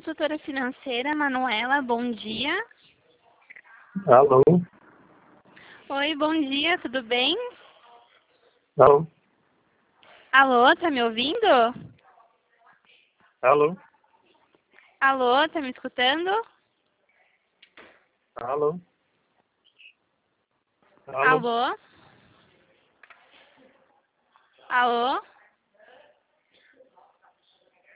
consultora financeira, Manuela, bom dia. Alô? Oi, bom dia, tudo bem? Alô? Alô, tá me ouvindo? Alô? Alô, tá me escutando? Alô? Alô? Alô? Alô?